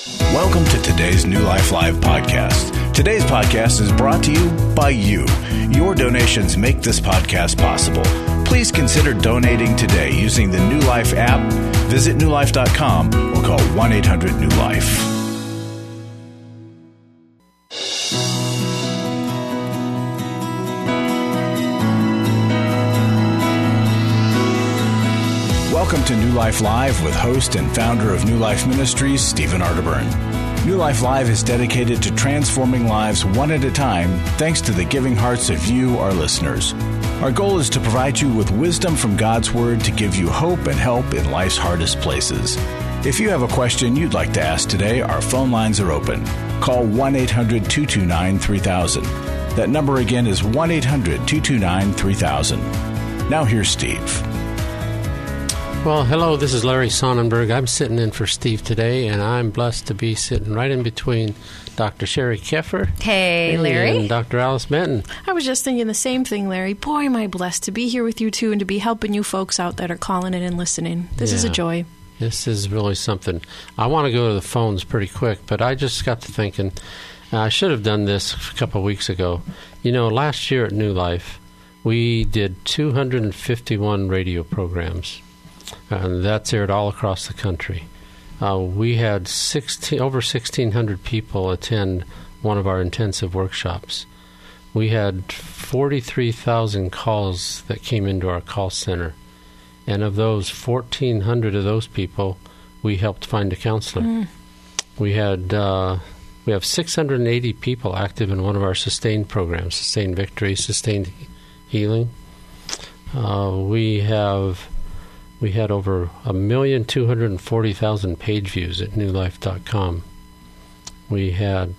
Welcome to today's New Life Live podcast. Today's podcast is brought to you by you. Your donations make this podcast possible. Please consider donating today using the New Life app. Visit newlife.com or call 1-800-NEW-LIFE. Welcome to New Life Live with host and founder of New Life Ministries, Stephen Arterburn. New Life Live is dedicated to transforming lives one at a time thanks to the giving hearts of you, our listeners. Our goal is to provide you with wisdom from God's Word to give you hope and help in life's hardest places. If you have a question you'd like to ask today, our phone lines are open. Call 1-800-229-3000. That number again is 1-800-229-3000. Now here's Steve. Well, hello, this is Larry Sonnenberg. I'm sitting in for Steve today, and I'm blessed to be sitting right in between Dr. Sherry Keffer. Hey, Larry. And Dr. Alice Benton. I was just thinking the same thing, Larry. Boy, am I blessed to be here with you, too, and to be helping you folks out that are calling in and listening. This is a joy. This is really something. I want to go to the phones pretty quick, but I just got to thinking, I should have done this a couple of weeks ago. You know, last year at New Life, we did 251 radio programs. And that's aired all across the country. We had over 1,600 people attend one of our intensive workshops. We had 43,000 calls that came into our call center. And of those, 1,400 of those people, we helped find a counselor. We have 680 people active in one of our Sustained programs, Sustained Victory, Sustained Healing. We had over 1,240,000 page views at newlife.com. We had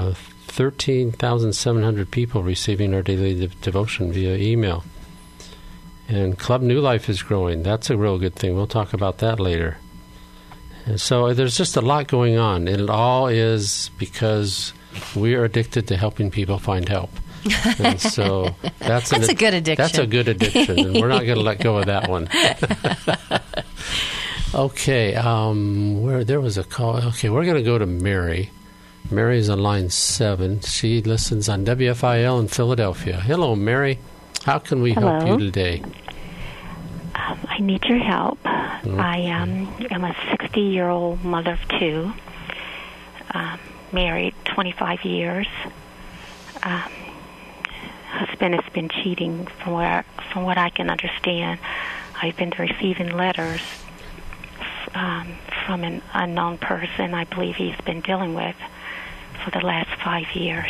13,700 people receiving our daily devotion via email. And Club New Life is growing. That's a real good thing. We'll talk about that later. And so there's just a lot going on. And it all is because we are addicted to helping people find help. And so that's a good addiction. That's a good addiction, and we're not going to let go of that one. Okay, where there was a call. Okay, we're going to go to Mary. Mary's on line 7. She listens on WFIL in Philadelphia. Hello, Mary. How can we help you today? I need your help. I am a 60-year-old mother of 2, married 25 years. Husband has been cheating from what I can understand. I've been receiving letters from an unknown person I believe he's been dealing with for the last 5 years.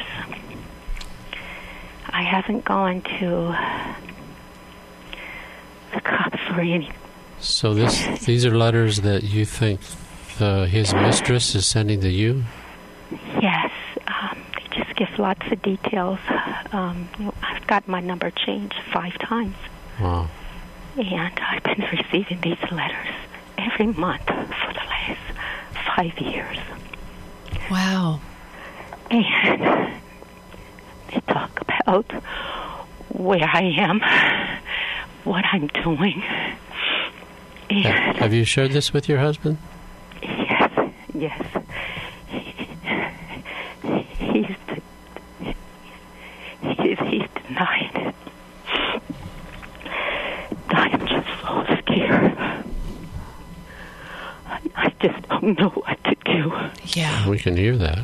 I haven't gone to the cops or anything. So these are letters that you think his mistress is sending to you? Yes. They just give lots of details. I've got my number changed 5 times. Wow. And I've been receiving these letters every month for the last 5 years. Wow. And they talk about where I am, what I'm doing. And have you shared this with your husband? Yes. He's denying it. I am just so scared. I just don't know what to do. Yeah. We can hear that.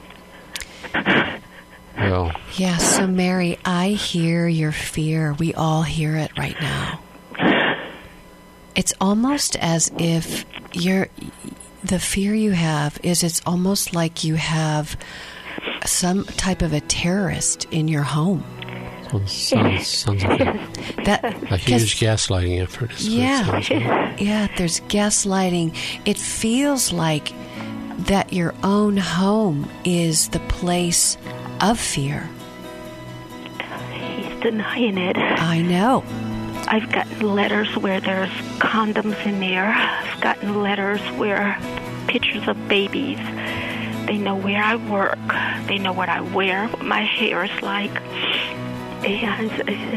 Well. Yeah, so Mary, I hear your fear. We all hear it right now. It's almost as if the fear you have is it's almost like you have some type of a terrorist in your home. Sounds like a huge gaslighting effort. Yeah, there's gaslighting. It feels like that your own home is the place of fear. He's denying it. I know. I've gotten letters where there's condoms in there. I've gotten letters where pictures of babies. They know where I work. They know what I wear, what my hair is like. And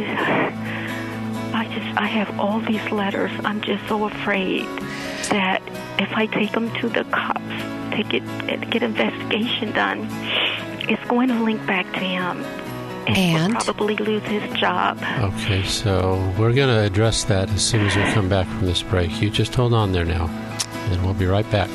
I have all these letters. I'm just so afraid that if I take them to the cops, get investigation done, it's going to link back to him. And he'll probably lose his job. Okay, so we're going to address that as soon as we come back from this break. You just hold on there now, and we'll be right back.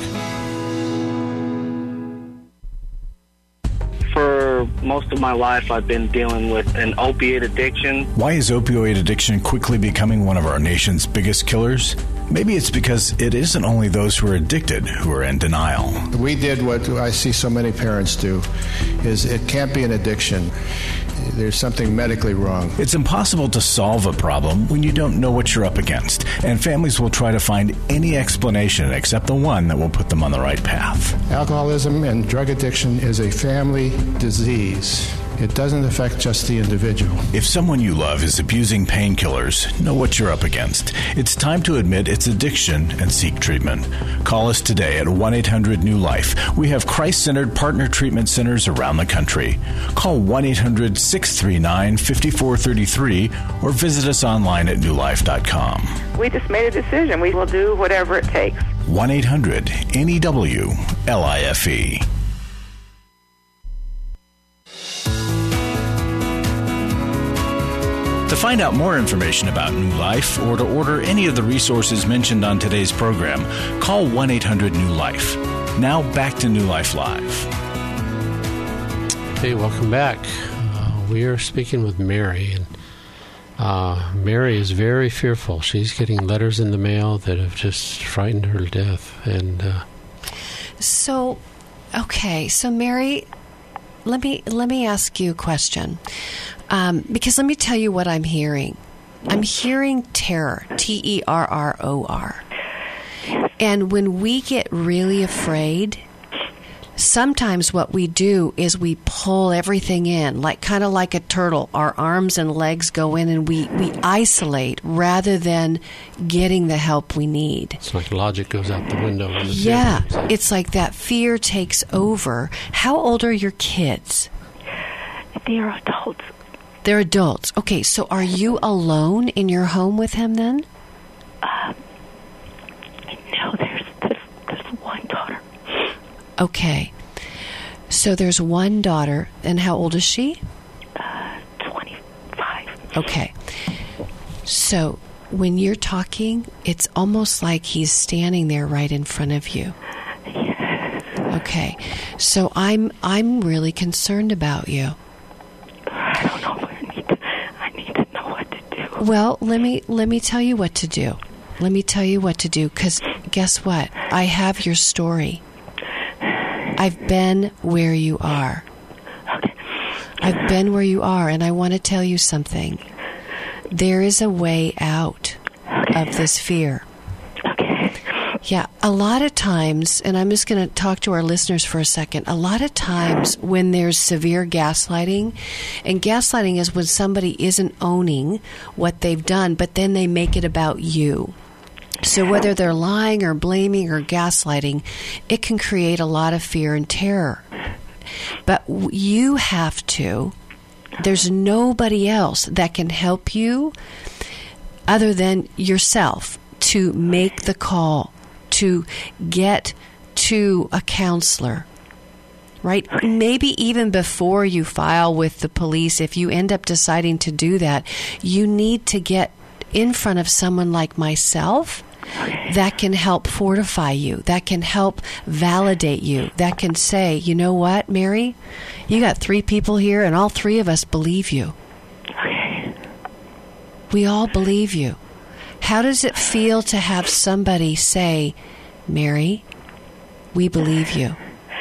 For most of my life, I've been dealing with an opiate addiction. Why is opioid addiction quickly becoming one of our nation's biggest killers? Maybe it's because it isn't only those who are addicted who are in denial. We did what I see so many parents do, is it can't be an addiction. There's something medically wrong. It's impossible to solve a problem when you don't know what you're up against, and families will try to find any explanation except the one that will put them on the right path. Alcoholism and drug addiction is a family disease. It doesn't affect just the individual. If someone you love is abusing painkillers, know what you're up against. It's time to admit it's addiction and seek treatment. Call us today at 1-800-NEW-LIFE. We have Christ-centered partner treatment centers around the country. Call 1-800-639-5433 or visit us online at newlife.com. We just made a decision. We will do whatever it takes. 1-800-NEW-LIFE. To find out more information about New Life or to order any of the resources mentioned on today's program, call 1-800-NEW-LIFE. Now back to New Life Live. Hey, welcome back. We are speaking with Mary, and Mary is very fearful. She's getting letters in the mail that have just frightened her to death. And So Mary, let me ask you a question. Because let me tell you what I'm hearing. I'm hearing terror, Terror. And when we get really afraid, sometimes what we do is we pull everything in, kind of like a turtle. Our arms and legs go in and we isolate rather than getting the help we need. It's like logic goes out the window. Yeah, it's like that fear takes over. How old are your kids? They are adults. They're adults. Okay, so are you alone in your home with him then? No, there's one daughter. Okay. So there's one daughter, and how old is she? 25. Okay. So when you're talking, it's almost like he's standing there right in front of you. Yes. Okay. So I'm really concerned about you. I don't know. I need to know what to do. Well, let me tell you what to do. Let me tell you what to do, because guess what? I have your story. I've been where you are. Okay. I've been where you are, and I want to tell you something. There is a way out of this fear. Okay. Yeah, a lot of times, and I'm just going to talk to our listeners for a second, a lot of times when there's severe gaslighting, and gaslighting is when somebody isn't owning what they've done, but then they make it about you. So whether they're lying or blaming or gaslighting, it can create a lot of fear and terror. But you have to, there's nobody else that can help you other than yourself to make the call, to get to a counselor, right? Maybe even before you file with the police, if you end up deciding to do that, you need to get in front of someone like myself that can help fortify you, that can help validate you, that can say, you know what, Mary, you got 3 people here and all 3 of us believe you. Okay. We all believe you. How does it feel to have somebody say, Mary, we believe you?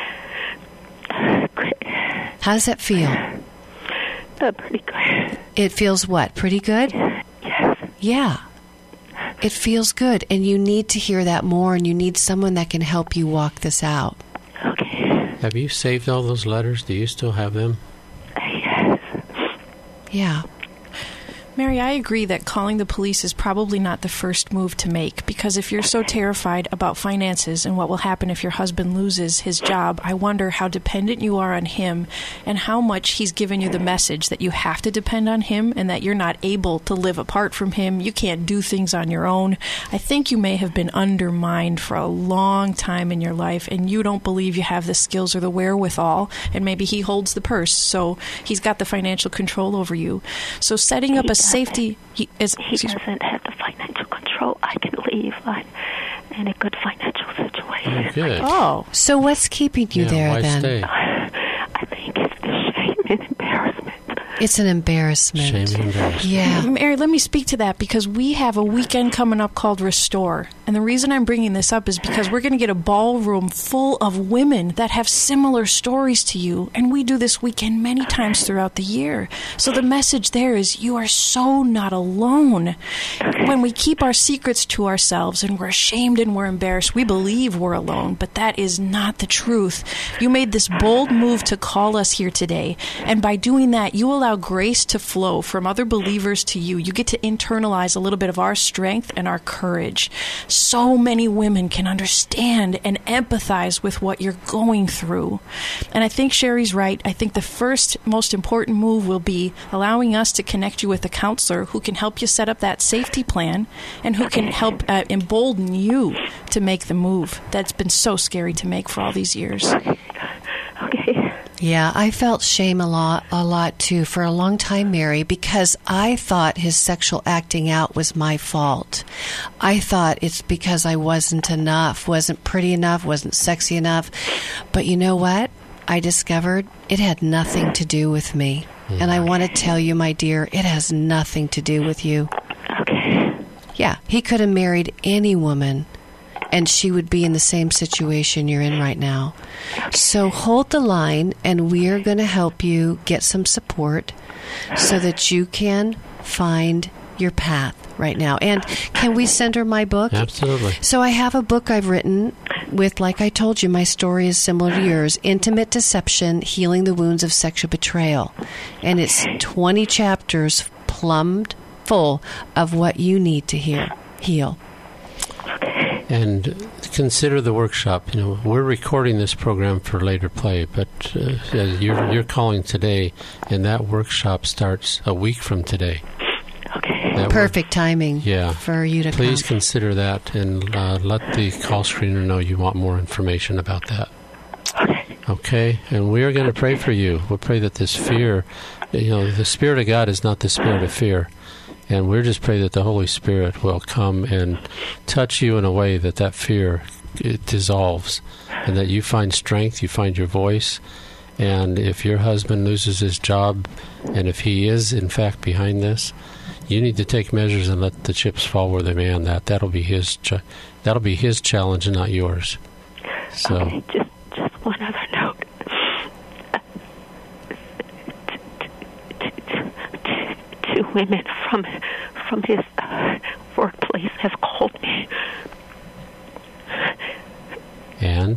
Great. How does that feel? Pretty good. It feels what? Pretty good? Yes. Yeah. It feels good, and you need to hear that more, and you need someone that can help you walk this out. Okay. Have you saved all those letters? Do you still have them? Yes. Yeah. Mary, I agree that calling the police is probably not the first move to make, because if you're so terrified about finances and what will happen if your husband loses his job, I wonder how dependent you are on him and how much he's given you the message that you have to depend on him and that you're not able to live apart from him. You can't do things on your own. I think you may have been undermined for a long time in your life, and you don't believe you have the skills or the wherewithal, and maybe he holds the purse, so he's got the financial control over you. So setting up a safety... He doesn't have the financial control. I can leave. I'm in a good financial situation. Oh, good. Oh. So what's keeping you there why then? Stay? I think it's the shame and embarrassment. It's an embarrassment. Shame and embarrassment. Yeah. Mary, let me speak to that, because we have a weekend coming up called Restore. And the reason I'm bringing this up is because we're going to get a ballroom full of women that have similar stories to you. And we do this weekend many times throughout the year. So the message there is you are so not alone. When we keep our secrets to ourselves and we're ashamed and we're embarrassed, we believe we're alone. But that is not the truth. You made this bold move to call us here today. And by doing that, you allow grace to flow from other believers to you. You get to internalize a little bit of our strength and our courage. So many women can understand and empathize with what you're going through. And I think Sherry's right. I think the first most important move will be allowing us to connect you with a counselor who can help you set up that safety plan and who can help embolden you to make the move that's been so scary to make for all these years. Okay. Yeah, I felt shame a lot too for a long time, Mary, because I thought his sexual acting out was my fault. I thought it's because I wasn't enough, wasn't pretty enough, wasn't sexy enough. But you know what? I discovered it had nothing to do with me. And I want to tell you, my dear, it has nothing to do with you. Okay. Yeah, he could have married any woman, and she would be in the same situation you're in right now. So hold the line, and we are going to help you get some support so that you can find your path right now. And can we send her my book? Absolutely. So I have a book I've written with, like I told you, my story is similar to yours, Intimate Deception, Healing the Wounds of Sexual Betrayal. And it's 20 chapters plumbed full of what you need to heal. And consider the workshop. You know, we're recording this program for later play, but you're calling today, and that workshop starts a week from today. Okay. Perfect timing. Yeah. For you to Please come. consider that, and let the call screener know you want more information about that. Okay. And we are going to pray for you. We'll pray that this fear, the Spirit of God is not the spirit of fear. And we're just pray that the Holy Spirit will come and touch you in a way that fear it dissolves, and that you find strength, you find your voice. And if your husband loses his job, and if he is in fact behind this, you need to take measures and let the chips fall where they may on that. That'll be his challenge and not yours. So. Okay, just one other note. Two women from his workplace have called me. And?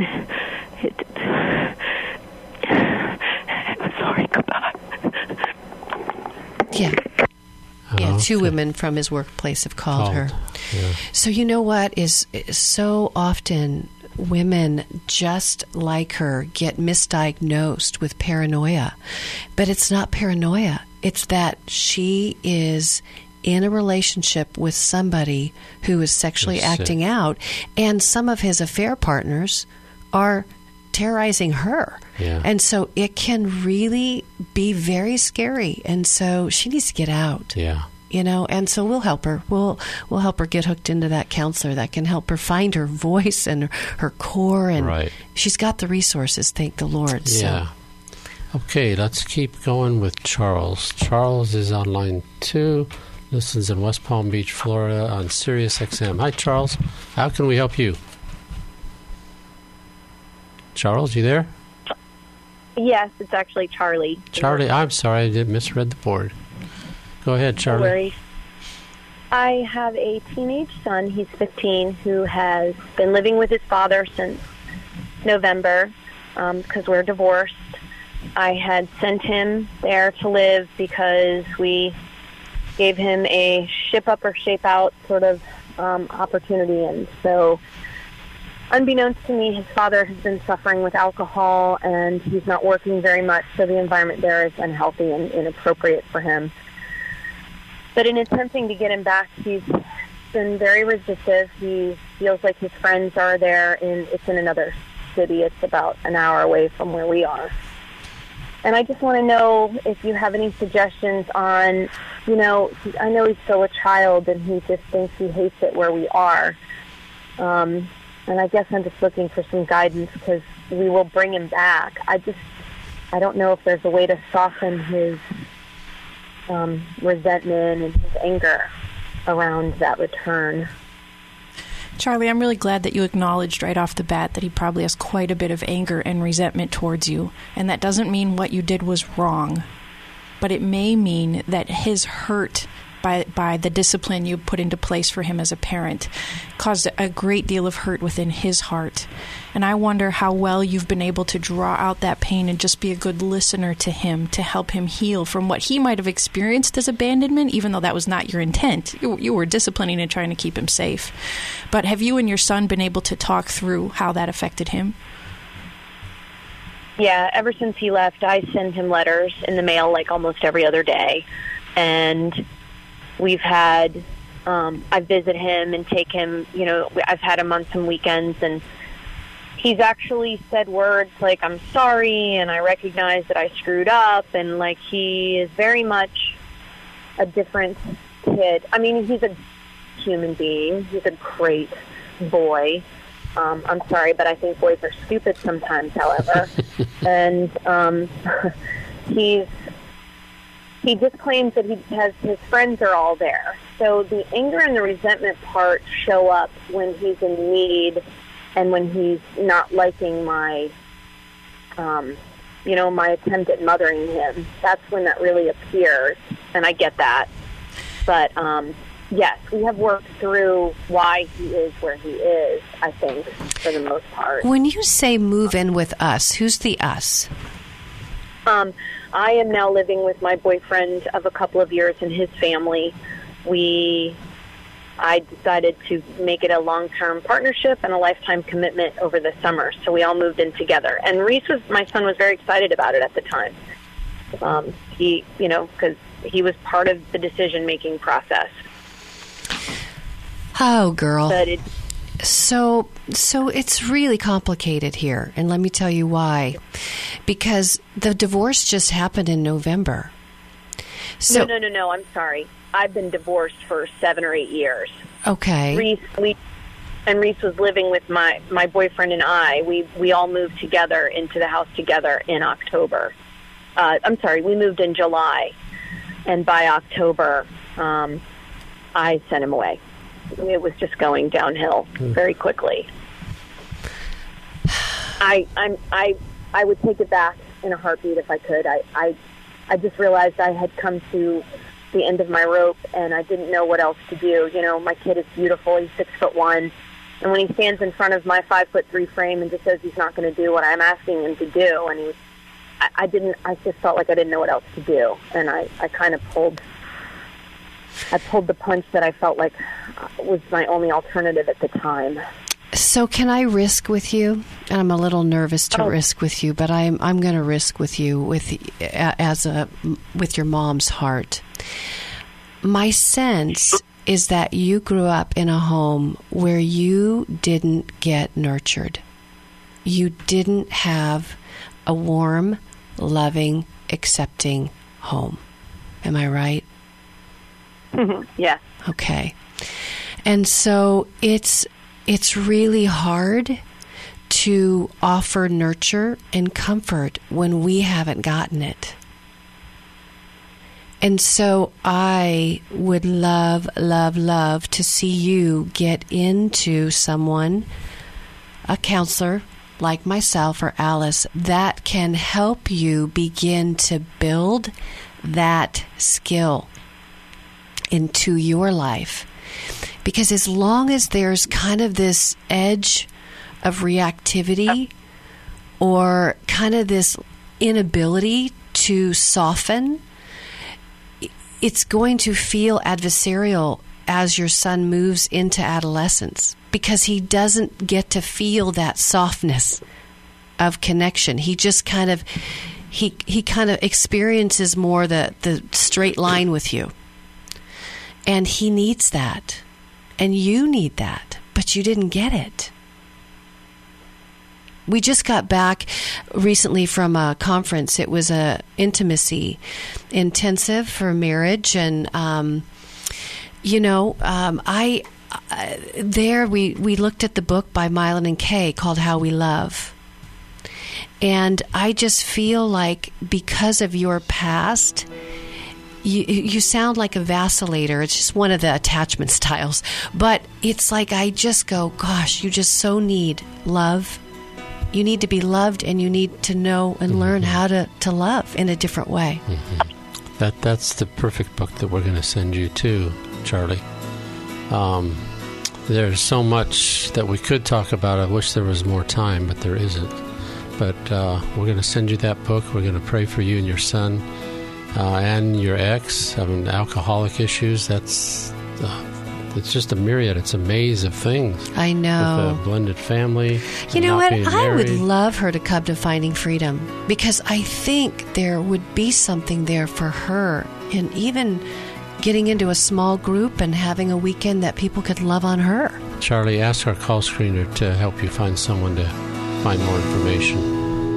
I'm sorry, goodbye. Yeah. Yeah, okay. Two women from his workplace have called her. Yeah. So you know what is so often women just like her get misdiagnosed with paranoia. But it's not paranoia. It's that she is in a relationship with somebody who is sexually acting out, and some of his affair partners are terrorizing her. Yeah. And so it can really be very scary. And so she needs to get out. Yeah. And so we'll help her. We'll help her get hooked into that counselor that can help her find her voice and her core. And right. She's got the resources, thank the Lord. Yeah. So. Okay, let's keep going with Charles. Charles is on line 2, listens in West Palm Beach, Florida on Sirius XM. Hi, Charles. How can we help you? Charles, you there? Yes, it's actually Charlie. Charlie, I'm sorry, I misread the board. Go ahead, Charlie. No worries. I have a teenage son, he's 15, who has been living with his father since November because we're divorced. I had sent him there to live because we gave him a ship up or shape out sort of opportunity. And so, unbeknownst to me, his father has been suffering with alcohol, and he's not working very much, so the environment there is unhealthy and inappropriate for him. But in attempting to get him back, he's been very resistive. He feels like his friends are there, it's in another city. It's about an hour away from where we are. And I just want to know if you have any suggestions on, I know he's still a child, and he just thinks he hates it where we are. And I guess I'm just looking for some guidance, because we will bring him back. I don't know if there's a way to soften his resentment and his anger around that return. Charlie, I'm really glad that you acknowledged right off the bat that he probably has quite a bit of anger and resentment towards you. And that doesn't mean what you did was wrong, but it may mean that his hurt by the discipline you put into place for him as a parent caused a great deal of hurt within his heart. And I wonder how well you've been able to draw out that pain and just be a good listener to him to help him heal from what he might have experienced as abandonment, even though that was not your intent. You were disciplining and trying to keep him safe. But have you and your son been able to talk through how that affected him? Yeah, ever since he left, I send him letters in the mail like almost every other day. And we've had, I visit him and take him, I've had him on some weekends, and he's actually said words like, I'm sorry, and I recognize that I screwed up, and like he is very much a different kid. I mean, he's a human being. He's a great boy. I'm sorry, but I think boys are stupid sometimes, however. And he just claims that his friends are all there. So the anger and the resentment part show up when he's in need and when he's not liking my, my attempt at mothering him. That's when that really appears, and I get that. But, yes, we have worked through why he is where he is, I think, for the most part. When you say move in with us, who's the us? I am now living with my boyfriend of a couple of years and his family. I decided to make it a long-term partnership and a lifetime commitment over the summer, so we all moved in together. And my son was very excited about it at the time. Because he was part of the decision-making process. Oh, girl. But So it's really complicated here, and let me tell you why. Because the divorce just happened in November. So, No, I'm sorry. I've been divorced for 7 or 8 years. Okay. Reese was living with my boyfriend and I. We all moved together into the house together in October. We moved in July, and by October, I sent him away. It was just going downhill very quickly. I would take it back in a heartbeat if I could. I just realized I had come to the end of my rope, and I didn't know what else to do. My kid is beautiful. He's 6'1", and when he stands in front of my 5'3" frame and just says he's not going to do what I'm asking him to do, and I just felt like I didn't know what else to do, and I kind of pulled the punch that I felt like was my only alternative at the time. So can I risk with you? And I'm a little nervous to risk with you, but I'm going to risk with you with your mom's heart. My sense is that you grew up in a home where you didn't get nurtured. You didn't have a warm, loving, accepting home. Am I right? Yeah. Okay. And so it's really hard to offer nurture and comfort when we haven't gotten it. And so I would love, love, love to see you get into someone, a counselor like myself or Alice, that can help you begin to build that skill into your life. Because as long as there's kind of this edge of reactivity or kind of this inability to soften, it's going to feel adversarial as your son moves into adolescence, because he doesn't get to feel that softness of connection. He just kind of he kind of experiences more the straight line with you. And he needs that. And you need that. But you didn't get it. We just got back recently from a conference. It was a intimacy intensive for marriage, and we looked at the book by Mylon and Kay called How We Love. And I just feel like because of your past, you sound like a vacillator. It's just one of the attachment styles. But it's like I just go, gosh, you just so need love. You need to be loved, and you need to know and learn how to love in a different way. Mm-hmm. That's the perfect book that we're going to send you to, Charlie. There's so much that we could talk about. I wish there was more time, but there isn't. But we're going to send you that book. We're going to pray for you and your son and your ex. Alcoholic issues. It's just a myriad. It's a maze of things. I know. With a blended family. You know what? I would love her to come to Finding Freedom, because I think there would be something there for her, and even getting into a small group and having a weekend that people could love on her. Charlie, ask our call screener to help you find someone to find more information.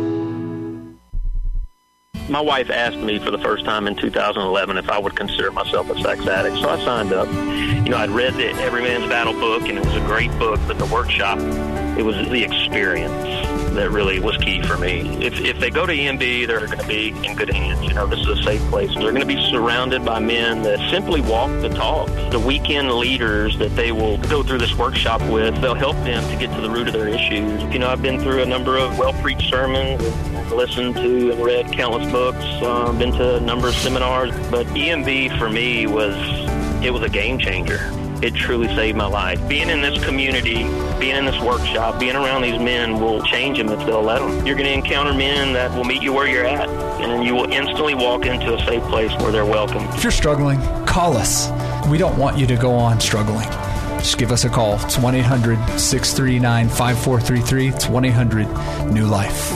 My wife asked me for the first time in 2011 if I would consider myself a sex addict, so I signed up. I'd read the Every Man's Battle book, and it was a great book, but the workshop, it was the experience that really was key for me. If they go to EMB, they're going to be in good hands. This is a safe place. They're going to be surrounded by men that simply walk the talk. The weekend leaders that they will go through this workshop with, they'll help them to get to the root of their issues. I've been through a number of well-preached sermons, listened to and read countless books, been to a number of seminars, but EMB for me was a game changer. It truly saved my life. Being in this community, being in this workshop, being around these men will change them if they'll let them. You're going to encounter men that will meet you where you're at, and you will instantly walk into a safe place where they're welcome. If you're struggling, call us. We don't want you to go on struggling. Just give us a call. It's 1-800-639-5433. It's 1-800-NEW-LIFE.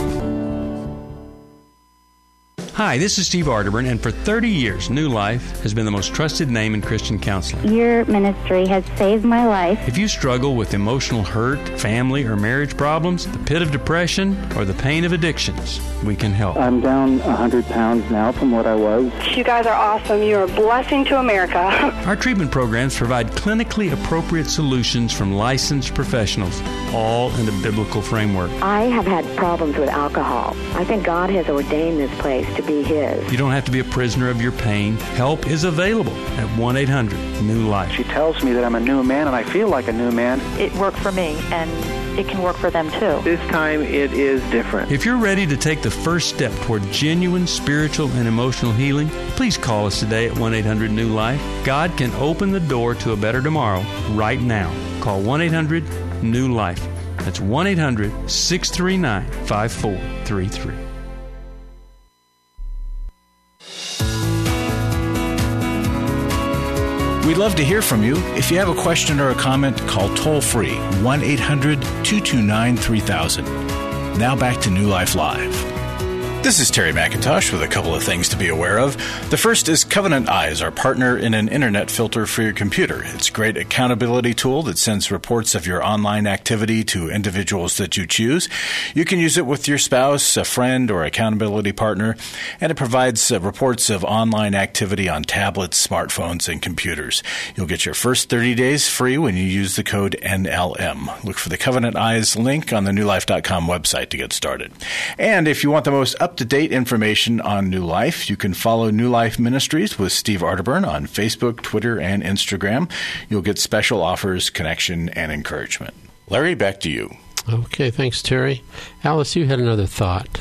Hi, this is Steve Arterburn, and for 30 years, New Life has been the most trusted name in Christian counseling. Your ministry has saved my life. If you struggle with emotional hurt, family or marriage problems, the pit of depression, or the pain of addictions, we can help. I'm down 100 pounds now from what I was. You guys are awesome. You're a blessing to America. Our treatment programs provide clinically appropriate solutions from licensed professionals, all in a biblical framework. I have had problems with alcohol. I think God has ordained this place to be His. You don't have to be a prisoner of your pain. Help is available at 1-800-NEW-LIFE. She tells me that I'm a new man, and I feel like a new man. It worked for me, and it can work for them too. This time it is different. If you're ready to take the first step toward genuine spiritual and emotional healing, please call us today at 1-800-NEW-LIFE. God can open the door to a better tomorrow right now. Call 1-800-NEW-LIFE. That's 1-800-639-5433. We'd love to hear from you. If you have a question or a comment, call toll-free 1-800-229-3000. Now back to New Life Live. This is Terry McIntosh with a couple of things to be aware of. The first is Covenant Eyes, our partner in an internet filter for your computer. It's a great accountability tool that sends reports of your online activity to individuals that you choose. You can use it with your spouse, a friend, or accountability partner, and it provides reports of online activity on tablets, smartphones, and computers. You'll get your first 30 days free when you use the code NLM. Look for the Covenant Eyes link on the newlife.com website to get started. And if you want the most up-to-date information on New Life, you can follow New Life Ministries with Steve Arterburn on Facebook, Twitter, and Instagram. You'll get special offers, connection, and encouragement. Larry, back to you. Okay, thanks, Terry. Alice, you had another thought.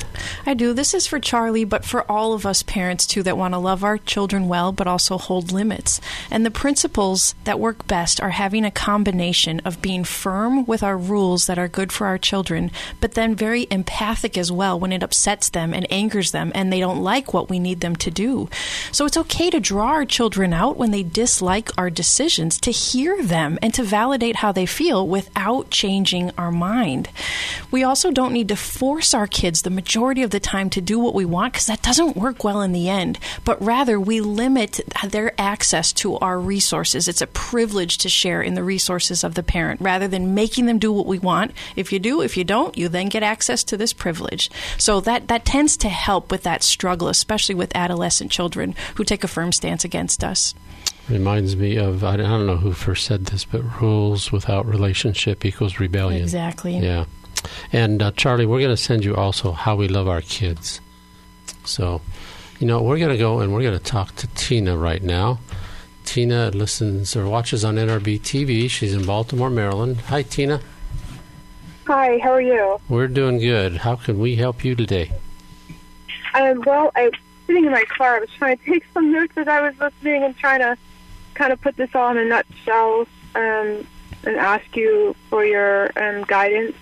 I do. This is for Charlie, but for all of us parents, too, that want to love our children well, but also hold limits. And the principles that work best are having a combination of being firm with our rules that are good for our children, but then very empathic as well when it upsets them and angers them and they don't like what we need them to do. So it's okay to draw our children out when they dislike our decisions, to hear them and to validate how they feel without changing our mind. We also don't need to force our kids the majority of the time to do what we want, because that doesn't work well in the end, but rather we limit their access to our resources. It's a privilege to share in the resources of the parent rather than making them do what we want. If you do, if you don't, you then get access to this privilege. So that tends to help with that struggle, especially with adolescent children who take a firm stance against us. Reminds me of, I don't know who first said this, but rules without relationship equals rebellion. Exactly. Yeah. And Charlie, we're going to send you also How We Love Our Kids. So, we're going to go and we're going to talk to Tina right now. Tina listens or watches on NRB TV. She's in Baltimore, Maryland. Hi, Tina. Hi, how are you? We're doing good. How can we help you today? Well, I was sitting in my car. I was trying to take some notes as I was listening and trying to kind of put this all in a nutshell and ask you for your guidance.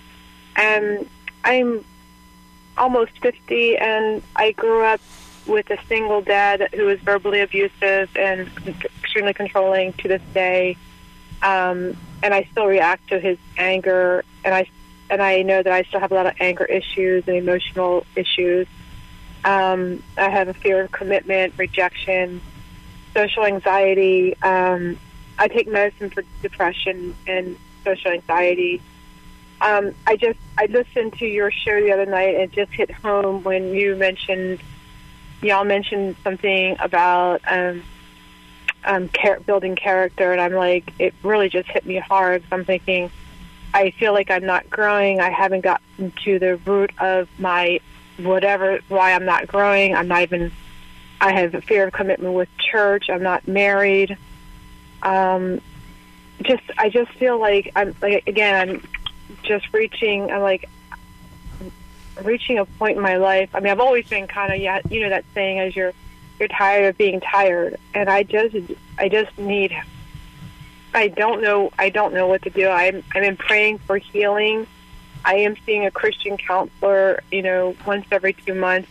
I'm almost 50, and I grew up with a single dad who was verbally abusive and extremely controlling to this day. And I still react to his anger, and I know that I still have a lot of anger issues and emotional issues. I have a fear of commitment, rejection, social anxiety. I take medicine for depression and social anxiety. I listened to your show the other night and it just hit home when y'all mentioned something about building character, and I'm like, it really just hit me hard. So I'm thinking, I feel like I'm not growing. I haven't gotten to the root of my why I'm not growing. I have a fear of commitment with church. I'm not married. I just feel like I'm just reaching a point in my life. I mean, I've always been kind of, that saying, as you're tired of being tired, and I just need. I don't know what to do. I've been praying for healing. I am seeing a Christian counselor, once every 2 months.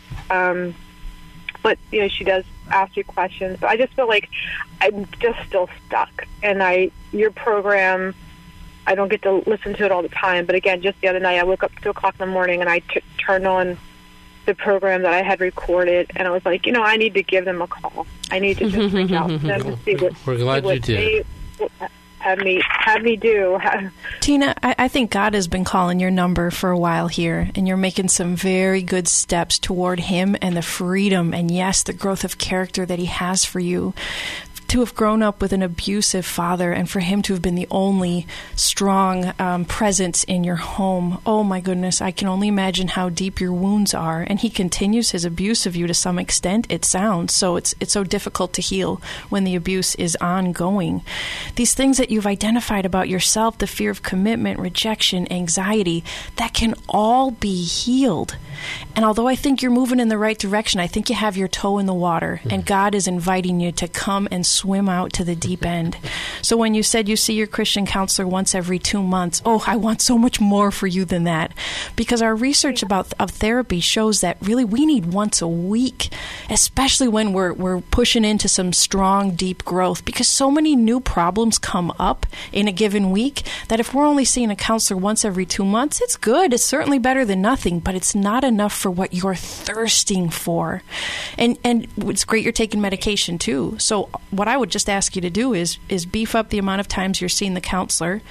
But she does ask you questions. So I just feel like I'm just still stuck. And your program, I don't get to listen to it all the time. But again, just the other night, I woke up at 2 o'clock in the morning and I turned on the program that I had recorded, and I was like, I need to give them a call. I need to just reach out to them and see what. We're glad you did. Have me do. Tina, I think God has been calling your number for a while here, and you're making some very good steps toward Him and the freedom and, yes, the growth of character that He has for you. To have grown up with an abusive father and for him to have been the only strong presence in your home, oh my goodness, I can only imagine how deep your wounds are. And he continues his abuse of you to some extent, it sounds. So it's so difficult to heal when the abuse is ongoing. These things that you've identified about yourself, the fear of commitment, rejection, anxiety, that can all be healed. And although I think you're moving in the right direction, I think you have your toe in the water, and God is inviting you to come and swim out to the deep end. So when you said you see your Christian counselor once every 2 months, I want so much more for you than that. Because our research of therapy shows that really we need once a week, especially when we're pushing into some strong, deep growth, because so many new problems come up in a given week that if we're only seeing a counselor once every 2 months, it's good. It's certainly better than nothing, but it's not enough for what you're thirsting for. And it's great you're taking medication too. So what I would just ask you to do is beef up the amount of times you're seeing the counselor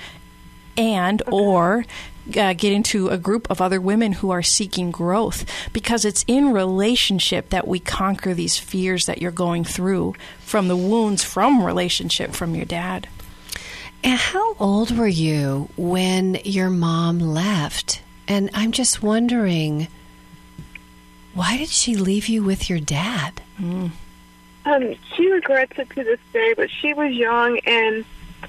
or get into a group of other women who are seeking growth, because it's in relationship that we conquer these fears that you're going through from the wounds from relationship from your dad. And how old were you when your mom left? And I'm just wondering, why did she leave you with your dad? She regrets it to this day, but she was young, and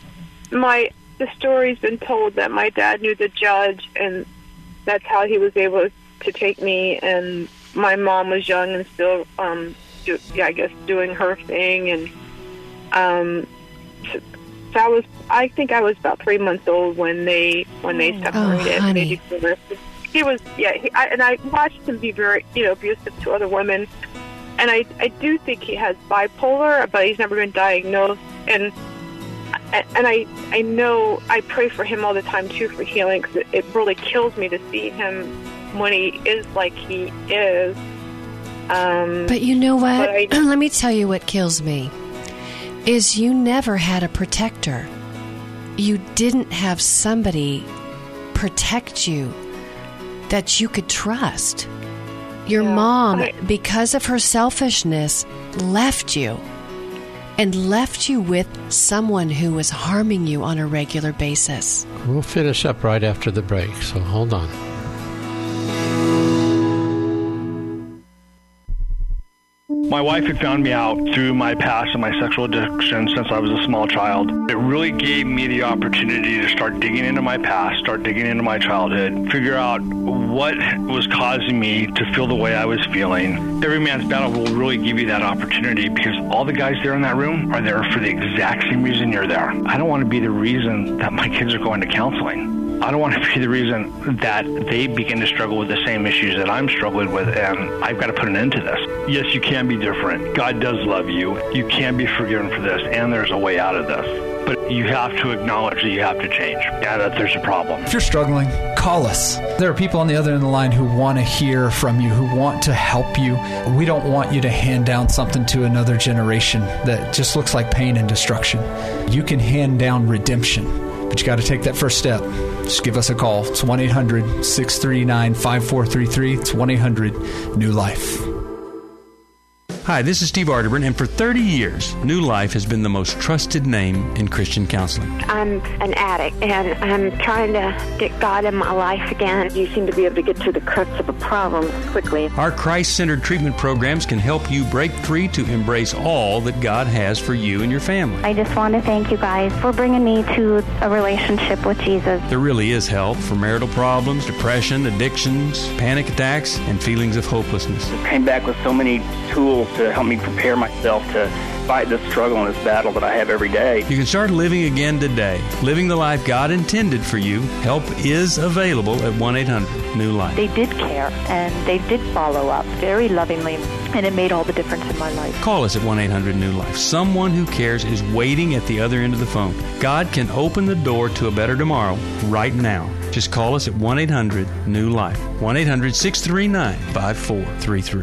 the story's been told that my dad knew the judge, and that's how he was able to take me, and my mom was young and still, I guess, doing her thing. And so I think I was about 3 months old when they separated. Oh, honey. He was, and I watched him be very, abusive to other women. And I do think he has bipolar, but he's never been diagnosed. And I know I pray for him all the time too for healing, because it really kills me to see him when he is like he is. But you know what? Let me tell you what kills me. Is you never had a protector. You didn't have somebody protect you that you could trust. Your mom, because of her selfishness, left you. And left you with someone who was harming you on a regular basis. We'll finish up right after the break, so hold on. My wife had found me out through my past and my sexual addiction since I was a small child. It really gave me the opportunity to start digging into my past, start digging into my childhood, figure out what was causing me to feel the way I was feeling. Every Man's Battle will really give you that opportunity, because all the guys there in that room are there for the exact same reason you're there. I don't want to be the reason that my kids are going to counseling. I don't want to be the reason that they begin to struggle with the same issues that I'm struggling with, and I've got to put an end to this. Yes, you can be different. God does love you. You can be forgiven for this, and there's a way out of this. But you have to acknowledge that you have to change, and that there's a problem. If you're struggling, call us. There are people on the other end of the line who want to hear from you, who want to help you. We don't want you to hand down something to another generation that just looks like pain and destruction. You can hand down redemption. But you got to take that first step. Just give us a call. It's 1-800-639-5433. It's 1-800-NEW-LIFE. Hi, this is Steve Arterburn, and for 30 years, New Life has been the most trusted name in Christian counseling. I'm an addict, and I'm trying to get God in my life again. You seem to be able to get to the crux of a problem quickly. Our Christ-centered treatment programs can help you break free to embrace all that God has for you and your family. I just want to thank you guys for bringing me to a relationship with Jesus. There really is help for marital problems, depression, addictions, panic attacks, and feelings of hopelessness. I came back with so many tools to help me prepare myself to fight this struggle and this battle that I have every day. You can start living again today, living the life God intended for you. Help is available at 1-800-NEW-LIFE. They did care, and they did follow up very lovingly, and it made all the difference in my life. Call us at 1-800-NEW-LIFE. Someone who cares is waiting at the other end of the phone. God can open the door to a better tomorrow right now. Just call us at 1-800-NEW-LIFE. 1-800-639-5433.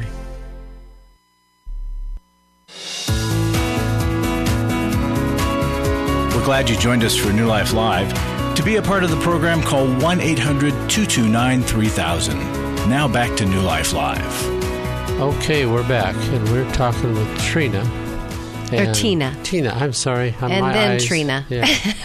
Glad you joined us for New Life Live. To be a part of the program, call 1-800-229-3000. Now back to New Life Live. Okay, we're back, and we're talking with Trina. Or Tina. Tina, I'm sorry. And then eyes. Trina. Yeah.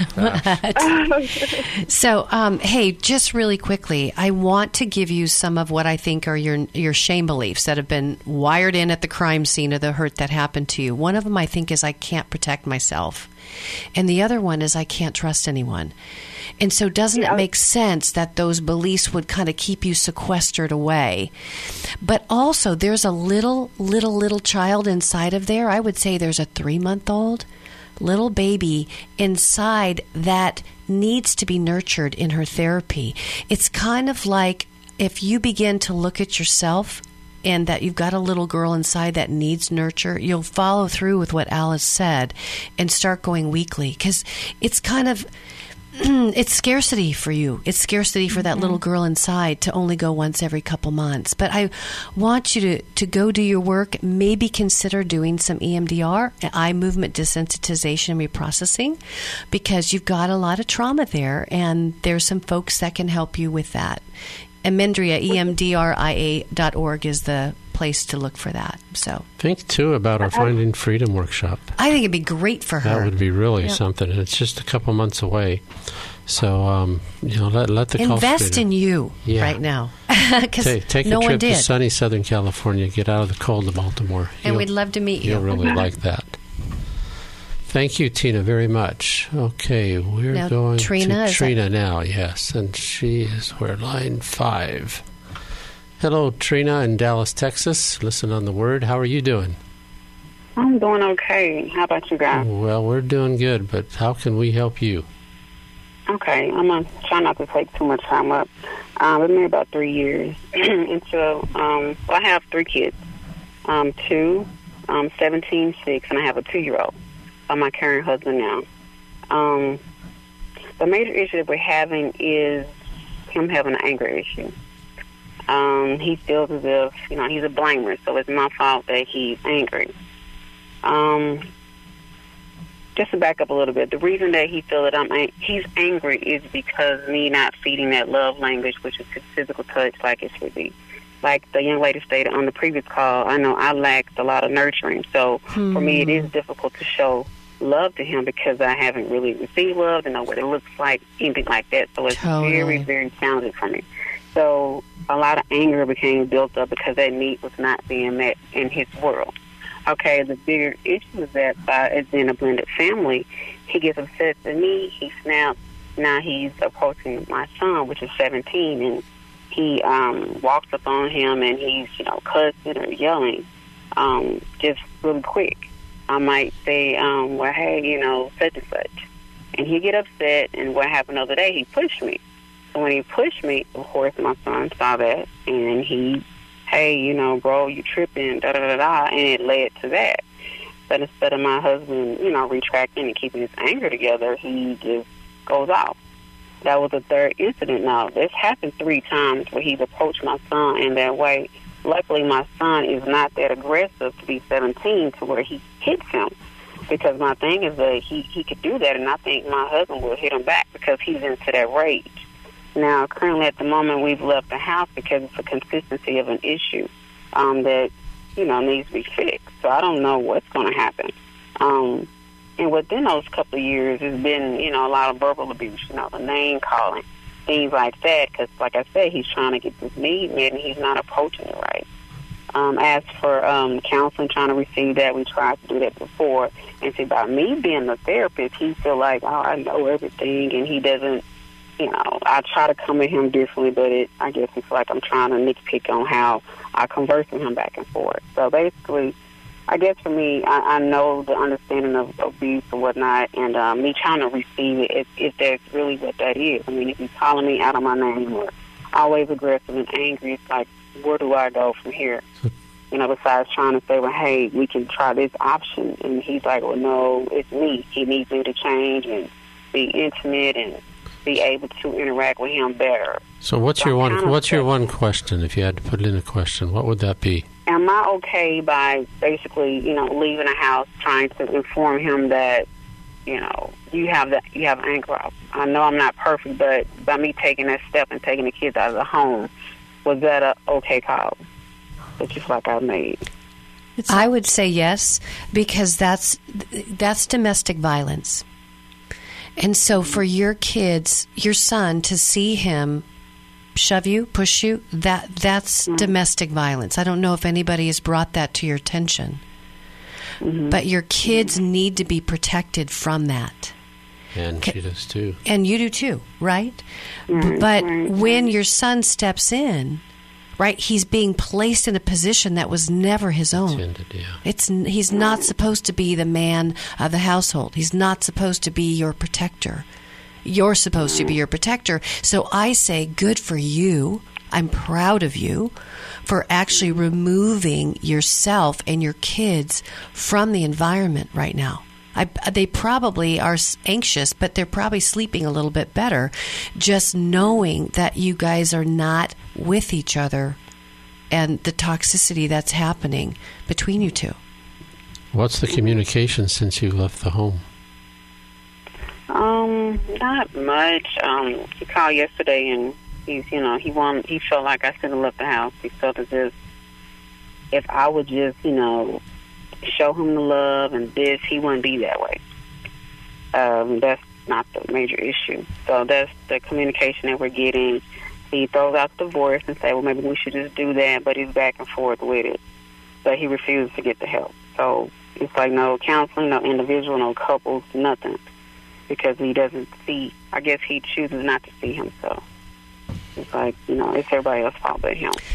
So, hey, just really quickly, I want to give you some of what I think are your shame beliefs that have been wired in at the crime scene of the hurt that happened to you. One of them, I think, is I can't protect myself. And the other one is I can't trust anyone. And so doesn't it make sense that those beliefs would kind of keep you sequestered away? But also there's a little child inside of there. I would say there's a 3-month-old little baby inside that needs to be nurtured in her therapy. It's kind of like if you begin to look at yourself and that you've got a little girl inside that needs nurture, you'll follow through with what Alice said and start going weekly, because it's kind of it's scarcity for you. It's scarcity for that little girl inside to only go once every couple months. But I want you to go do your work, maybe consider doing some EMDR, eye movement desensitization and reprocessing, because you've got a lot of trauma there, and there's some folks that can help you with that. Emendria, EMDRIA.org is the place to look for that. So think, too, about our Finding Freedom workshop. I think it'd be great for her. That would be really something. And it's just a couple months away. So, let the invest in you right now. Take no a trip to sunny Southern California. Get out of the cold of Baltimore. And we'd love to meet you. You'll really like that. Thank you, Tina, very much. Okay, we're now, going Trina, to Trina now, yes. And she is, we're line 5. Hello, Trina in Dallas, Texas. Listen on the Word. How are you doing? I'm doing okay. How about you guys? Well, we're doing good, but how can we help you? Okay, I'm going to try not to take too much time up. I've been married about 3 years. And so, I have 3 kids. 2, 17, 6, and I have a 2-year-old. I'm my current husband now. The major issue that we're having is him having an anger issue. He feels as if, he's a blamer, so it's my fault that he's angry. Just to back up a little bit, the reason that he feels that he's angry is because me not feeding that love language, which is his physical touch, like it should be. Like the young lady stated on the previous call, I know I lacked a lot of nurturing. So for me, it is difficult to show love to him because I haven't really received love and know what it looks like, anything like that. So it's very, very challenging for me. So a lot of anger became built up because that need was not being met in his world. Okay, the bigger issue is that by it being a blended family, he gets upset at me, he snaps. Now he's approaching my son, which is 17, and he walks up on him and he's, cussing or yelling just really quick. I might say, well, hey, such and such. And he get upset, and what happened the other day, he pushed me. So when he pushed me, of course, my son saw that, and he, hey, bro, you tripping, da-da-da-da, and it led to that. But instead of my husband, retracting and keeping his anger together, he just goes off. That was the 3rd incident now. This happened 3 times where he's approached my son in that way. Luckily, my son is not that aggressive to be 17 to where he hits him. Because my thing is that he could do that, and I think my husband will hit him back because he's into that rage. Now, currently at the moment, we've left the house because it's a consistency of an issue that, needs to be fixed. So I don't know what's going to happen. And within those couple of years, there's been, a lot of verbal abuse, the name calling, things like that. Because, like I said, he's trying to get this need met, and he's not approaching it right. As for counseling, trying to receive that, we tried to do that before. And see, by me being the therapist, he feel like, I know everything, and he doesn't, I try to come at him differently, but I guess it's like I'm trying to nitpick on how I converse with him back and forth. So basically, I guess for me, I know the understanding of abuse and whatnot, and me trying to receive it, if that's really what that is. I mean, if he's calling me out of my name or always aggressive and angry, it's like, where do I go from here? Besides trying to say, well, hey, we can try this option. And he's like, well, no, it's me. He needs me to change and be intimate and be able to interact with him better. So what's your one question? If you had to put it in a question, what would that be? Am I okay by basically, leaving the house, trying to inform him that, you have anger? I know I'm not perfect, but by me taking that step and taking the kids out of the home, was that a okay call? It's just like I made. I would say yes, because that's domestic violence. And so for your kids, your son, to see him shove you, push you, that's domestic violence. I don't know if anybody has brought that to your attention. Mm-hmm. But your kids need to be protected from that. And she does too. And you do too, right? Mm-hmm. But when your son steps in, right, he's being placed in a position that was never his own. He's not supposed to be the man of the household. He's not supposed to be your protector. You're supposed to be your protector. So I say, good for you. I'm proud of you for actually removing yourself and your kids from the environment right now. They probably are anxious, but they're probably sleeping a little bit better, just knowing that you guys are not with each other and the toxicity that's happening between you two. What's the communication since you left the home? Not much. He called yesterday, and he felt like I shouldn't have left the house. He felt as if I would just, show him the love and this, he wouldn't be that way. That's not the major issue. So that's the communication that we're getting. He throws out the divorce and say, well, maybe we should just do that, but he's back and forth with it. So he refuses to get the help. So it's like no counseling, no individual, no couples, nothing. Because he doesn't see, I guess he chooses not to see himself. It's like, it's everybody else's fault but him.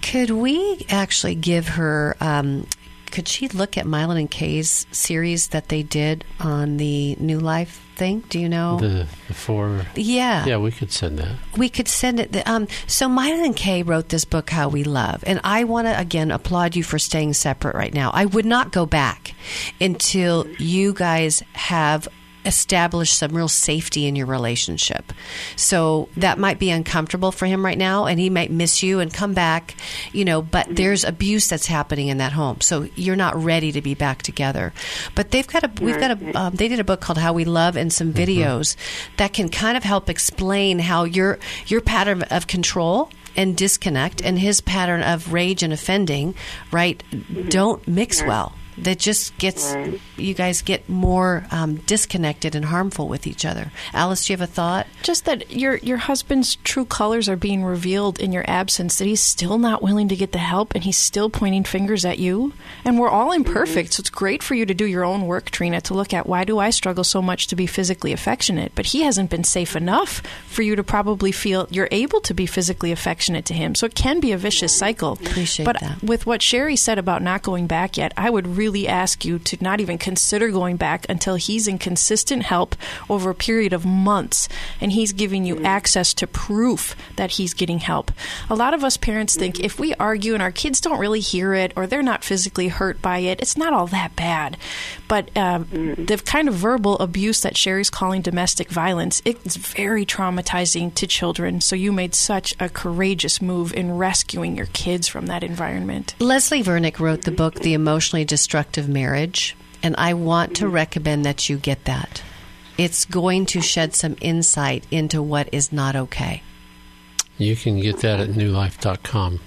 Could we actually give her... could she look at Mylon and Kay's series that they did on the New Life thing? Do you know? The four... Yeah, we could send that. We could send it. So Mylon and Kay wrote this book, How We Love. And I want to, again, applaud you for staying separate right now. I would not go back until you guys have establish some real safety in your relationship. So that might be uncomfortable for him right now, and he might miss you and come back, but there's abuse that's happening in that home. So you're not ready to be back together. But they did a book called How We Love and some videos that can kind of help explain how your pattern of control and disconnect and his pattern of rage and offending, right, don't mix well. That just gets, you guys get more disconnected and harmful with each other. Alice, do you have a thought? Just that your husband's true colors are being revealed in your absence, that he's still not willing to get the help and he's still pointing fingers at you. And we're all imperfect, so it's great for you to do your own work, Trina, to look at why do I struggle so much to be physically affectionate? But he hasn't been safe enough for you to probably feel you're able to be physically affectionate to him. So it can be a vicious cycle. Appreciate that. But with what Sherry said about not going back yet, I would really ask you to not even consider going back until he's in consistent help over a period of months and he's giving you access to proof that he's getting help. A lot of us parents think if we argue and our kids don't really hear it or they're not physically hurt by it, it's not all that bad. But the kind of verbal abuse that Sherry's calling domestic violence, it's very traumatizing to children. So you made such a courageous move in rescuing your kids from that environment. Leslie Vernick wrote the book, The Emotionally Destructive Marriage, and I want to recommend that you get that. It's going to shed some insight into what is not okay. You can get that at newlife.com.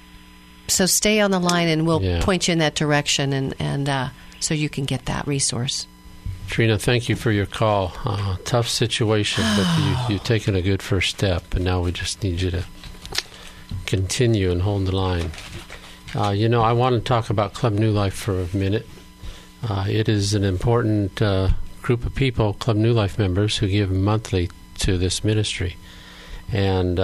So stay on the line and we'll point you in that direction and so you can get that resource. Trina, thank you for your call. Tough situation, but you've taken a good first step, and now we just need you to continue and hold the line. I want to talk about Club New Life for a minute. It is an important group of people, Club New Life members, who give monthly to this ministry. And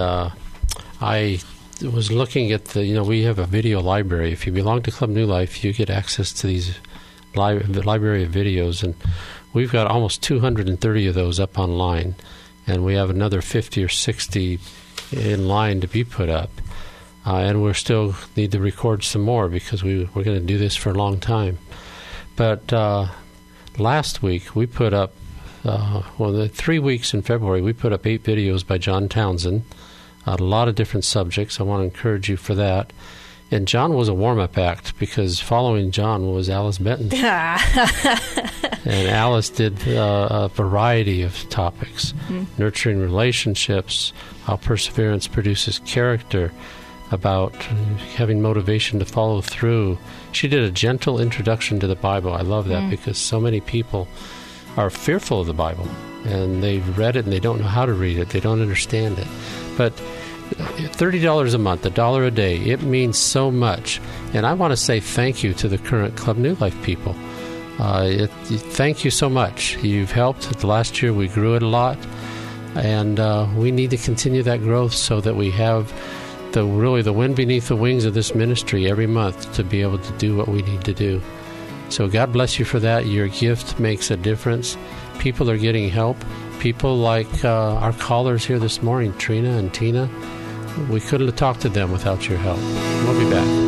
I was looking at we have a video library. If you belong to Club New Life, you get access to these library of videos, and we've got almost 230 of those up online, and we have another 50 or 60 in line to be put up. And we still need to record some more because we're going to do this for a long time. But last week we put up, the 3 weeks in February, we put up 8 videos by John Townsend, a lot of different subjects. I want to encourage you for that. And John was a warm-up act because following John was Alice Benton. And Alice did a variety of topics, nurturing relationships, how perseverance produces character, about having motivation to follow through. She did a gentle introduction to the Bible. I love that because so many people are fearful of the Bible, and they've read it and they don't know how to read it. They don't understand it. But $30 a month, $1 a day, it means so much. And I want to say thank you to the current Club New Life people. Thank you so much. You've helped. Last year we grew it a lot, and we need to continue that growth so that we have the wind beneath the wings of this ministry every month to be able to do what we need to do. So God bless you for that. Your gift makes a difference. People are getting help. People like our callers here this morning, Trina and Tina, we couldn't have talked to them without your help. We'll be back.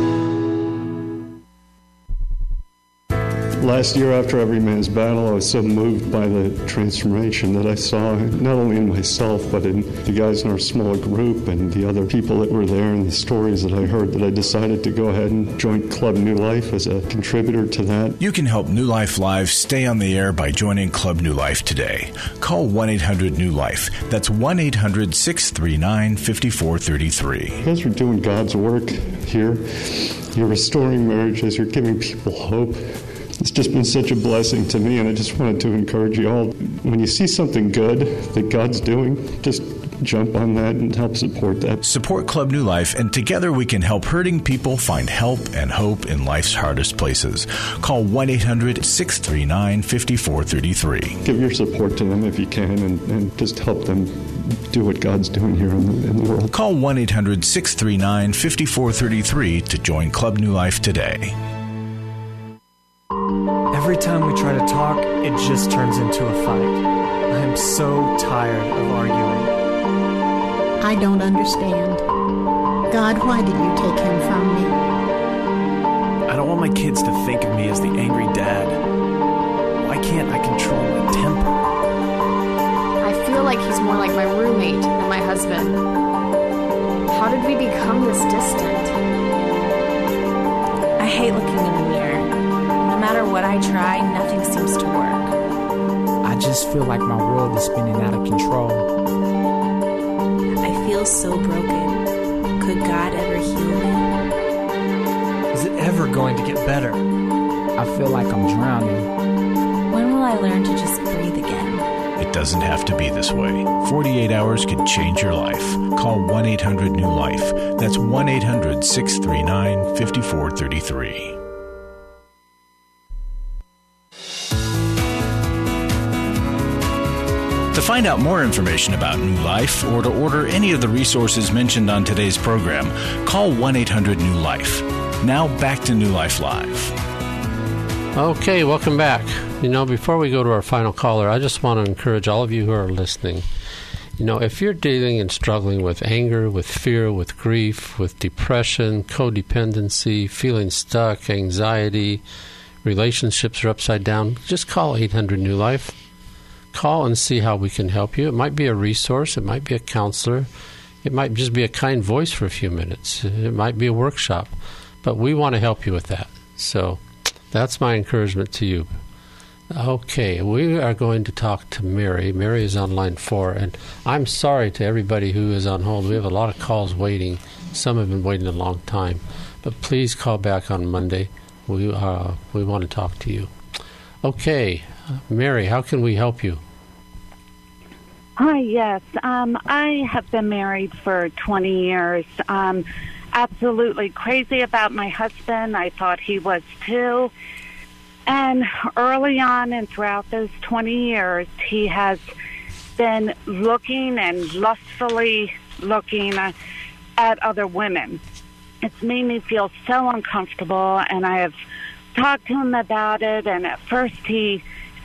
Last year, after Every Man's Battle, I was so moved by the transformation that I saw not only in myself, but in the guys in our small group and the other people that were there and the stories that I heard, that I decided to go ahead and join Club New Life as a contributor to that. You can help New Life Live stay on the air by joining Club New Life today. Call 1-800-NEW-LIFE. That's 1-800-639-5433. You guys are doing God's work here. You're restoring marriages. You're giving people hope. It's just been such a blessing to me, and I just wanted to encourage you all. When you see something good that God's doing, just jump on that and help support that. Support Club New Life, and together we can help hurting people find help and hope in life's hardest places. Call 1-800-639-5433. Give your support to them if you can, and just help them do what God's doing here in the world. Call 1-800-639-5433 to join Club New Life today. Every time we try to talk, it just turns into a fight. I'm so tired of arguing. I don't understand. God, why did you take him from me? I don't want my kids to think of me as the angry dad. Why can't I control my temper? I feel like he's more like my roommate than my husband. How did we become this distant? I hate looking in the mirror. No matter what I try, nothing seems to work. I just feel like my world is spinning out of control. I feel so broken. Could God ever heal me? Is it ever going to get better? I feel like I'm drowning. When will I learn to just breathe again? It doesn't have to be this way. 48 hours can change your life. Call 1-800-NEW-LIFE. That's 1-800-639-5433. To find out more information about New Life or to order any of the resources mentioned on today's program, call 1-800-NEW-LIFE. Now back to New Life Live. Okay, welcome back. Before we go to our final caller, I just want to encourage all of you who are listening. If you're dealing and struggling with anger, with fear, with grief, with depression, codependency, feeling stuck, anxiety, relationships are upside down, just call 800-NEW-LIFE. Call and see how we can help you. It might be a resource. It might be a counselor. It might just be a kind voice for a few minutes. It might be a workshop. But we want to help you with that. So that's my encouragement to you. Okay, we are going to talk to Mary. Mary is on line 4. And I'm sorry to everybody who is on hold. We have a lot of calls waiting. Some have been waiting a long time. But please call back on Monday. We want to talk to you. Okay, Mary, how can we help you? Hi, yes. I have been married for 20 years. Absolutely crazy about my husband. I thought he was too. And early on and throughout those 20 years, he has been looking and lustfully looking at other women. It's made me feel so uncomfortable, and I have talked to him about it, and at first he...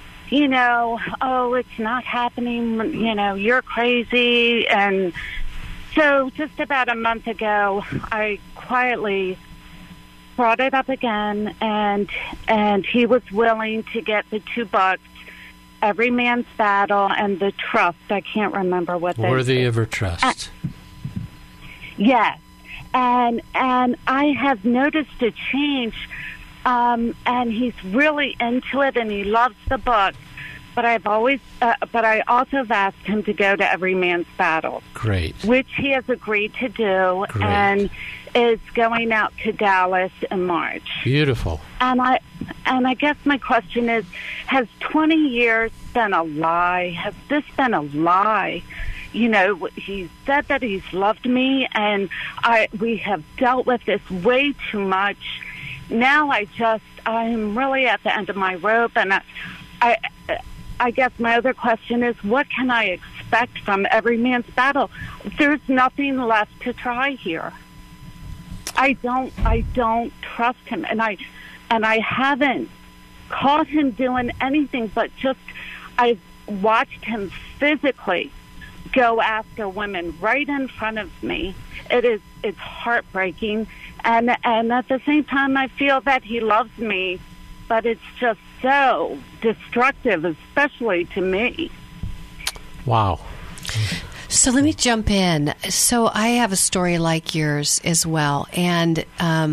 it's not happening, you're crazy. And so just about a month ago, I quietly brought it up again, and he was willing to get the 2 books, Every Man's Battle and The Trust. I can't remember what they Worthy of Her Trust. Yes. And I have noticed a change. And he's really into it, and he loves the book. But I also have asked him to go to Every Man's Battle. Great. Which he has agreed to do. Great. And is going out to Dallas in March. Beautiful. And I guess my question is, has 20 years been a lie? Has this been a lie? He said that he's loved me, and we have dealt with this way too much. Now I'm really at the end of my rope, and I guess my other question is, what can I expect from Every Man's Battle? There's nothing left to try here. I don't trust him, and I haven't caught him doing anything, but just I've watched him physically go after women right in front of me. It's heartbreaking. And at the same time, I feel that he loves me, but it's just so destructive, especially to me. Wow. So let me jump in. So I have a story like yours as well. And,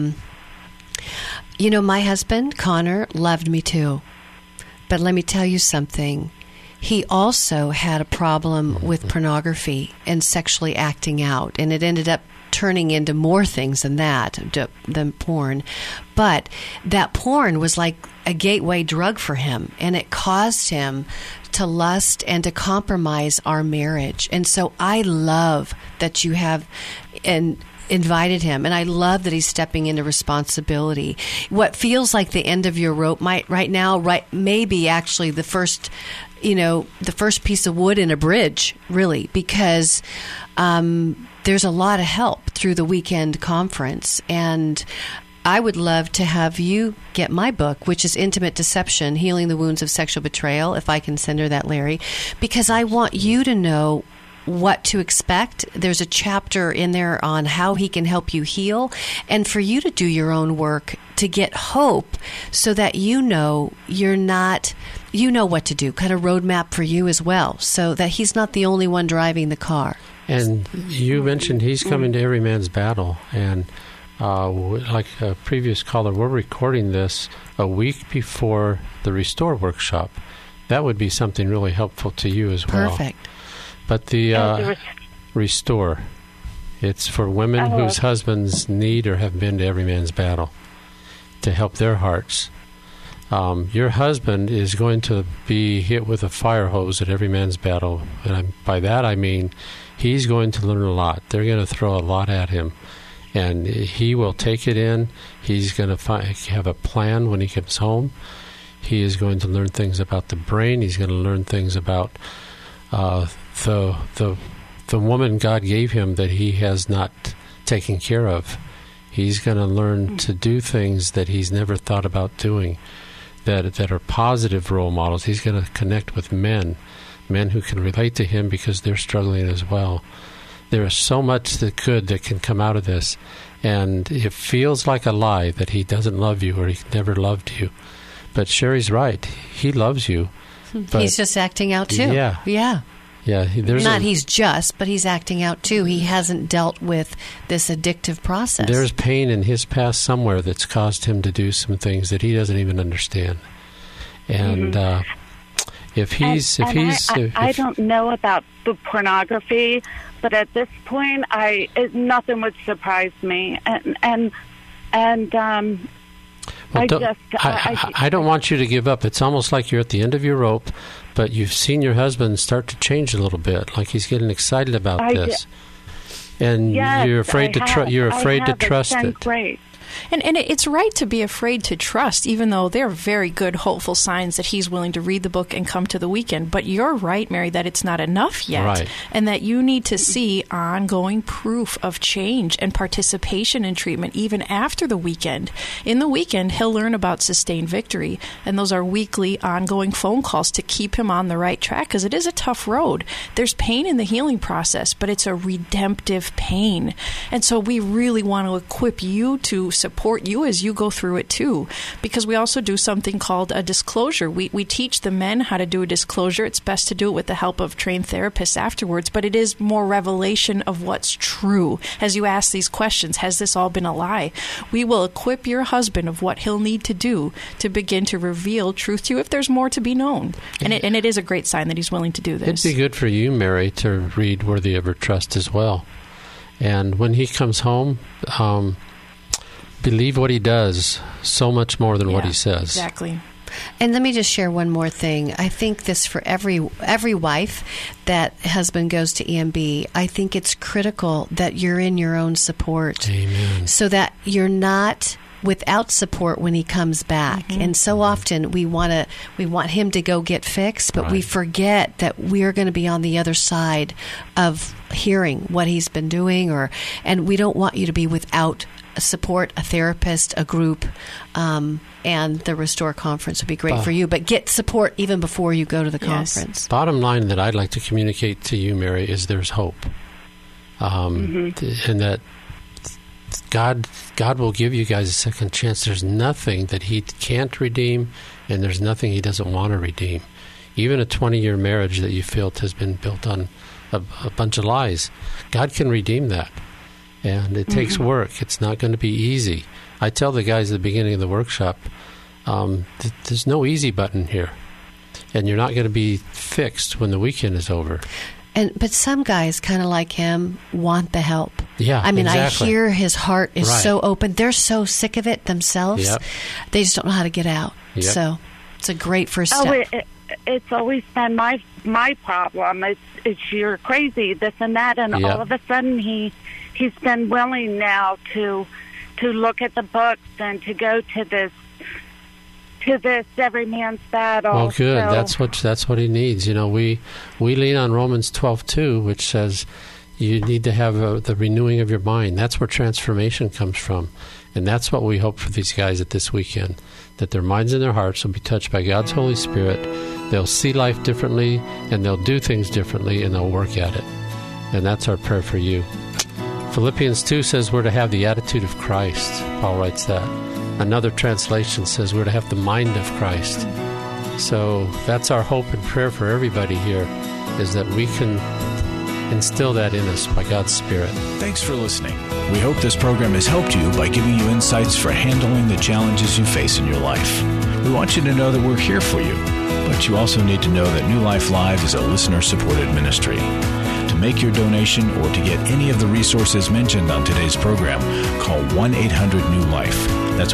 my husband, Connor, loved me too. But let me tell you something. He also had a problem with pornography and sexually acting out. And it ended up turning into more things than that, than porn. But that porn was like a gateway drug for him, and it caused him to lust and to compromise our marriage. And so I love that you have invited him, and I love that he's stepping into responsibility. What feels like the end of your rope may be actually the first the first piece of wood in a bridge, really, because there's a lot of help through the weekend conference. And I would love to have you get my book, which is Intimate Deception, Healing the Wounds of Sexual Betrayal, if I can send her that, Larry, because I want you to know what to expect. There's a chapter in there on how he can help you heal, and for you to do your own work to get hope so that you're not, what to do, kind of roadmap for you as well, so that he's not the only one driving the car. And you mentioned he's coming to every man's battle, and like a previous caller, we're recording this a week before the Restore workshop. That would be something really helpful to you as well. Perfect. But the Restore, it's for women whose husbands need or have been to every man's battle to help their hearts. Your husband is going to be hit with a fire hose at every man's battle. And by that I mean he's going to learn a lot. They're going to throw a lot at him. And he will take it in. He's going to have a plan when he comes home. He is going to learn things about the brain. He's going to learn things about the woman God gave him that he has not taken care of. He's going to learn to do things that he's never thought about doing, that are positive role models. He's going to connect with men who can relate to him because they're struggling as well. There is so much that can come out of this, and it feels like a lie that he doesn't love you or he never loved you. But Sherry's right. He loves you. He's just acting out too. Yeah. But he's acting out too. He hasn't dealt with this addictive process. There's pain in his past somewhere that's caused him to do some things that he doesn't even understand. And I don't know about the pornography, but at this point, nothing would surprise me. I don't want you to give up. It's almost like you're at the end of your rope, but you've seen your husband start to change a little bit, like he's getting excited about this, and you're afraid to trust it. Great. And it's right to be afraid to trust, even though there are very good, hopeful signs that he's willing to read the book and come to the weekend. But you're right, Mary, that it's not enough yet. Right. And that you need to see ongoing proof of change and participation in treatment even after the weekend. In the weekend, he'll learn about Sustained Victory. And those are weekly, ongoing phone calls to keep him on the right track, because it is a tough road. There's pain in the healing process, but it's a redemptive pain. And so we really want to equip you to support you as you go through it too, because we also do something called a disclosure. We teach the men how to do a disclosure. It's best to do it with the help of trained therapists afterwards, but it is more revelation of what's true. As you ask these questions, has this all been a lie? We will equip your husband of what he'll need to do to begin to reveal truth to you if there's more to be known. And it is a great sign that he's willing to do this. It'd be good for you, Mary, to read Worthy of Her Trust as well. And when he comes home, believe what he does so much more than what he says. Exactly. And let me just share one more thing. I think this for every wife that husband goes to EMB, I think it's critical that you're in your own support. Amen. So that you're not without support when he comes back. Mm-hmm. And so often we want him to go get fixed, but we forget that we're going to be on the other side of hearing what he's been doing, and we don't want you to be without support, a therapist, a group, and the Restore Conference would be great for you. But get support even before you go to the conference. Bottom line that I'd like to communicate to you, Mary, is there's hope. And that God will give you guys a second chance. There's nothing that he can't redeem, and there's nothing he doesn't want to redeem. Even a 20-year marriage that you felt has been built on a bunch of lies, God can redeem that. And it takes work. It's not going to be easy. I tell the guys at the beginning of the workshop, there's no easy button here. And you're not going to be fixed when the weekend is over. But some guys, kind of like him, want the help. Yeah, I mean, exactly. I hear his heart is so open. They're so sick of it themselves. Yep. They just don't know how to get out. Yep. So it's a great first step. It's always been my problem. It's you're crazy, this and that, and all of a sudden he's been willing now to look at the books and to go to this to this every man's battle. Well, good. So, That's what he needs. You know, we lean on Romans 12:2, which says you need to have the renewing of your mind. That's where transformation comes from. And that's what we hope for these guys at this weekend, that their minds and their hearts will be touched by God's Holy Spirit. They'll see life differently, and they'll do things differently, and they'll work at it. And that's our prayer for you. Philippians 2 says we're to have the attitude of Christ. Paul writes that. Another translation says we're to have the mind of Christ. So that's our hope and prayer for everybody here, is that we can instill that in us by God's Spirit. Thanks for listening. We hope this program has helped you by giving you insights for handling the challenges you face in your life. We want you to know that we're here for you, but you also need to know that New Life Live is a listener-supported ministry. To make your donation or to get any of the resources mentioned on today's program, call 1-800-NEW-LIFE. That's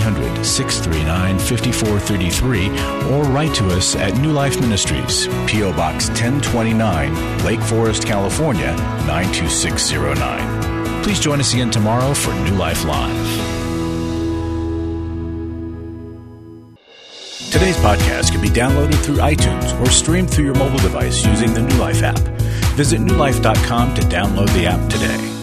1-800-639-5433, or write to us at New Life Ministries, P.O. Box 1029, Lake Forest, California, 92609. Please join us again tomorrow for New Life Live. Today's podcast can be downloaded through iTunes or streamed through your mobile device using the New Life app. Visit newlife.com to download the app today.